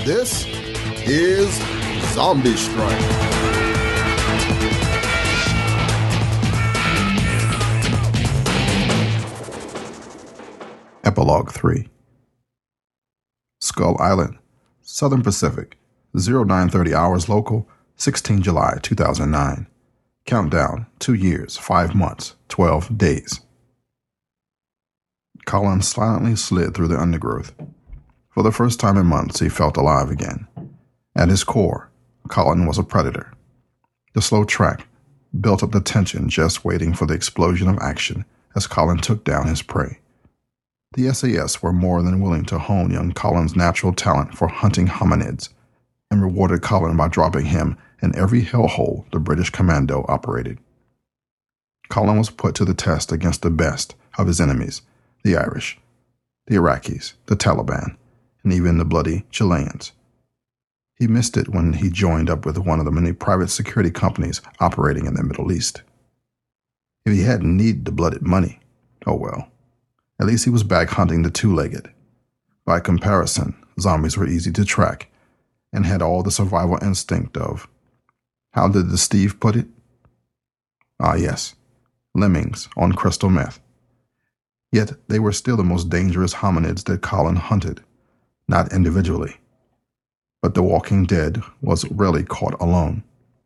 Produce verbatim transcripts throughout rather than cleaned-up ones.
This is Zombie Strike. Epilogue three. Skull Island, Southern Pacific, nine thirty hours local, sixteenth of July two thousand nine. Countdown, two years, five months, twelve days. Colin silently slid through the undergrowth. For the first time in months, he felt alive again. At his core, Colin was a predator. The slow track built up the tension, just waiting for the explosion of action as Colin took down his prey. The S A S were more than willing to hone young Colin's natural talent for hunting hominids, and rewarded Colin by dropping him in every hellhole the British commando operated. Colin was put to the test against the best of his enemies, the Irish, the Iraqis, the Taliban, and even the bloody Chileans. He missed it when he joined up with one of the many private security companies operating in the Middle East. If he hadn't needed the blooded money, oh well. At least he was back hunting the two-legged. By comparison, zombies were easy to track and had all the survival instinct of, how did the Steve put it? Ah yes, lemmings on crystal meth. Yet they were still the most dangerous hominids that Colin hunted. Not individually. But the walking dead was rarely caught alone.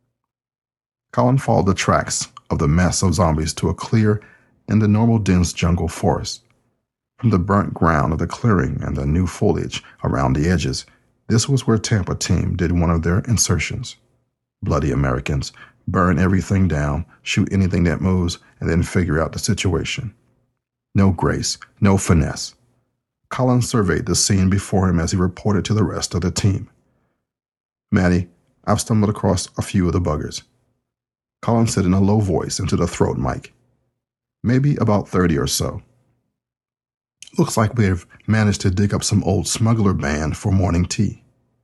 Colin followed the tracks of the mass of zombies to a clear in the normal dense jungle forest. From the burnt ground of the clearing and the new foliage around the edges, this was where Tampa team did one of their insertions. Bloody Americans, burn everything down, shoot anything that moves, and then figure out the situation. No grace, no finesse. Colin surveyed the scene before him as he reported to the rest of the team. Maddie, I've stumbled across a few of the buggers. Colin said in a low voice into the throat mic. Maybe about thirty or so. Looks like we've managed to dig up some old smuggler band for morning tea.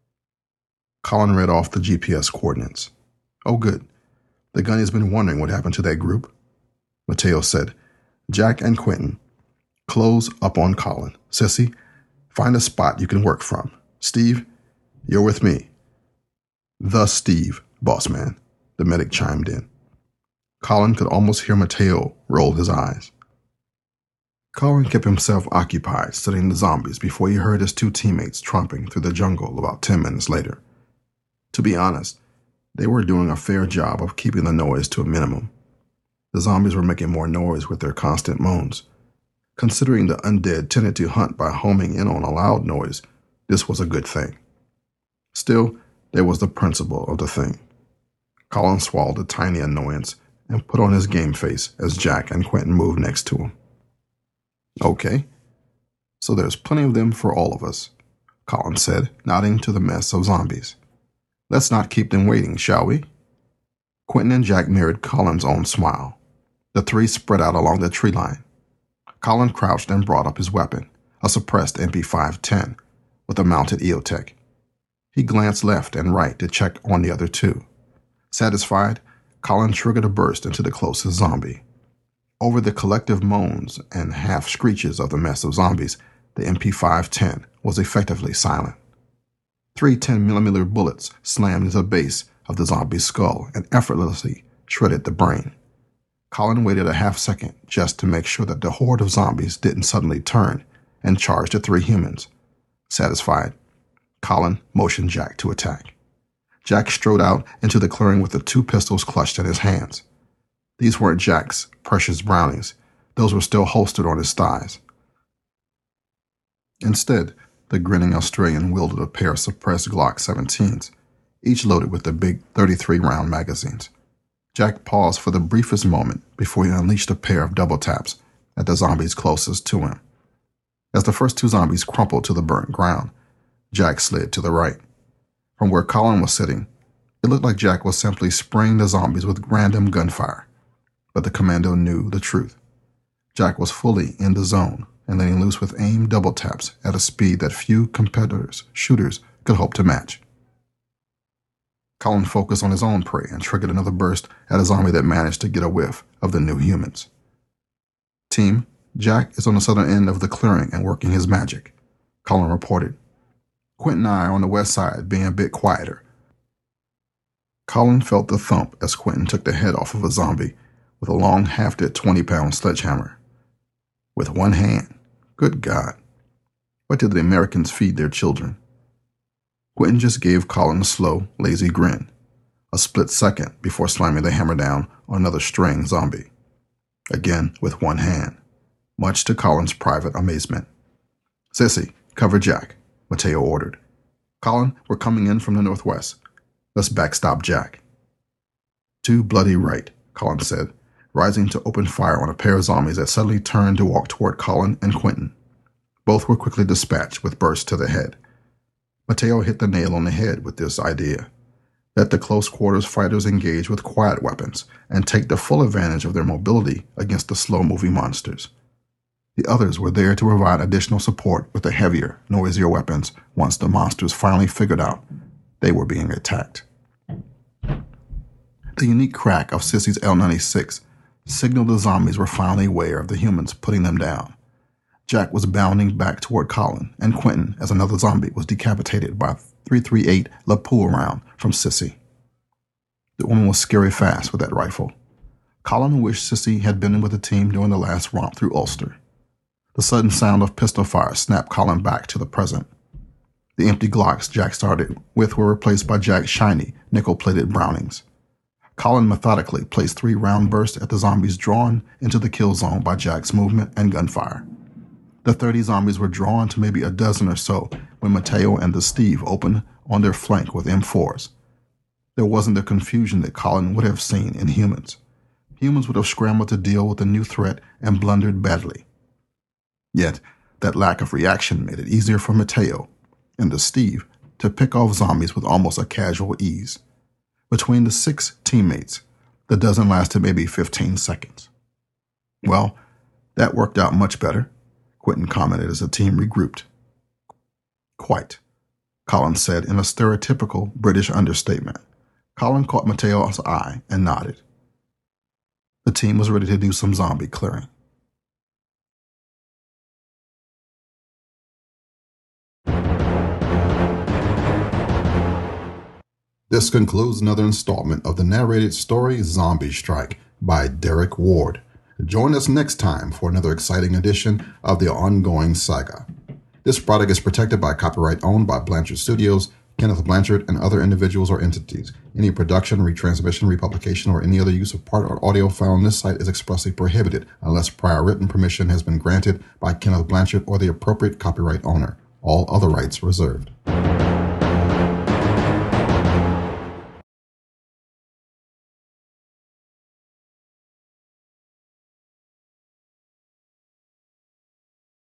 Colin read off the G P S coordinates. Oh good. The gunny's been wondering what happened to that group. Mateo said, Jack and Quentin, close up on Colin. Sissy, find a spot you can work from. Steve, you're with me. The Steve, boss man, the medic chimed in. Colin could almost hear Mateo roll his eyes. Colin kept himself occupied studying the zombies before he heard his two teammates tromping through the jungle about ten minutes later. To be honest, they were doing a fair job of keeping the noise to a minimum. The zombies were making more noise with their constant moans. Considering the undead tended to hunt by homing in on a loud noise, this was a good thing. Still, there was the principle of the thing. Colin swallowed a tiny annoyance and put on his game face as Jack and Quentin moved next to him. Okay, so there's plenty of them for all of us, Colin said, nodding to the mess of zombies. Let's not keep them waiting, shall we? Quentin and Jack mirrored Colin's own smile. The three spread out along the tree line. Colin crouched and brought up his weapon, a suppressed M P five ten, with a mounted E O Tech. He glanced left and right to check on the other two. Satisfied, Colin triggered a burst into the closest zombie. Over the collective moans and half-screeches of the mess of zombies, the M P five ten was effectively silent. Three ten millimeter bullets slammed into the base of the zombie's skull and effortlessly shredded the brain. Colin waited a half second just to make sure that the horde of zombies didn't suddenly turn and charge the three humans. Satisfied, Colin motioned Jack to attack. Jack strode out into the clearing with the two pistols clutched in his hands. These weren't Jack's precious Brownings. Those were still holstered on his thighs. Instead, the grinning Australian wielded a pair of suppressed Glock seventeens, each loaded with the big thirty-three round magazines. Jack paused for the briefest moment before he unleashed a pair of double taps at the zombies closest to him. As the first two zombies crumpled to the burnt ground, Jack slid to the right. From where Colin was sitting, it looked like Jack was simply spraying the zombies with random gunfire. But the commando knew the truth. Jack was fully in the zone and letting loose with aim double taps at a speed that few competitors' shooters could hope to match. Colin focused on his own prey and triggered another burst at a zombie that managed to get a whiff of the new humans. Team, Jack is on the southern end of the clearing and working his magic, Colin reported. Quentin and I are on the west side, being a bit quieter. Colin felt the thump as Quentin took the head off of a zombie with a long, hafted twenty-pound sledgehammer. With one hand. Good God. What did the Americans feed their children? Quentin just gave Colin a slow, lazy grin, a split second before slamming the hammer down on another straying zombie. Again with one hand, much to Colin's private amazement. "Sissy, cover Jack," Mateo ordered. "Colin, we're coming in from the northwest. Let's backstop Jack." "Too bloody right," Colin said, rising to open fire on a pair of zombies that suddenly turned to walk toward Colin and Quentin. Both were quickly dispatched with bursts to the head. Mateo hit the nail on the head with this idea. Let the close-quarters fighters engage with quiet weapons and take the full advantage of their mobility against the slow-moving monsters. The others were there to provide additional support with the heavier, noisier weapons once the monsters finally figured out they were being attacked. The unique crack of Sissy's L ninety-six signaled the zombies were finally aware of the humans putting them down. Jack was bounding back toward Colin and Quentin as another zombie was decapitated by a three thirty-eight Lapua round from Sissy. The woman was scary fast with that rifle. Colin wished Sissy had been with the team during the last romp through Ulster. The sudden sound of pistol fire snapped Colin back to the present. The empty Glocks Jack started with were replaced by Jack's shiny, nickel-plated Brownings. Colin methodically placed three round bursts at the zombies drawn into the kill zone by Jack's movement and gunfire. The thirty zombies were drawn to maybe a dozen or so when Mateo and the Steve opened on their flank with M fours. There wasn't the confusion that Colin would have seen in humans. Humans would have scrambled to deal with the new threat and blundered badly. Yet, that lack of reaction made it easier for Mateo and the Steve to pick off zombies with almost a casual ease. Between the six teammates, the dozen lasted maybe fifteen seconds. "Well, that worked out much better," Quentin commented as the team regrouped. "Quite," Colin said in a stereotypical British understatement. Colin caught Mateo's eye and nodded. The team was ready to do some zombie clearing. This concludes another installment of the narrated story Zombie Strike by Derek Ward. Join us next time for another exciting edition of the ongoing saga. This product is protected by copyright owned by Blanchard Studios, Kenneth Blanchard, and other individuals or entities. Any production, retransmission, republication, or any other use of part or audio found on this site is expressly prohibited unless prior written permission has been granted by Kenneth Blanchard or the appropriate copyright owner. All other rights reserved.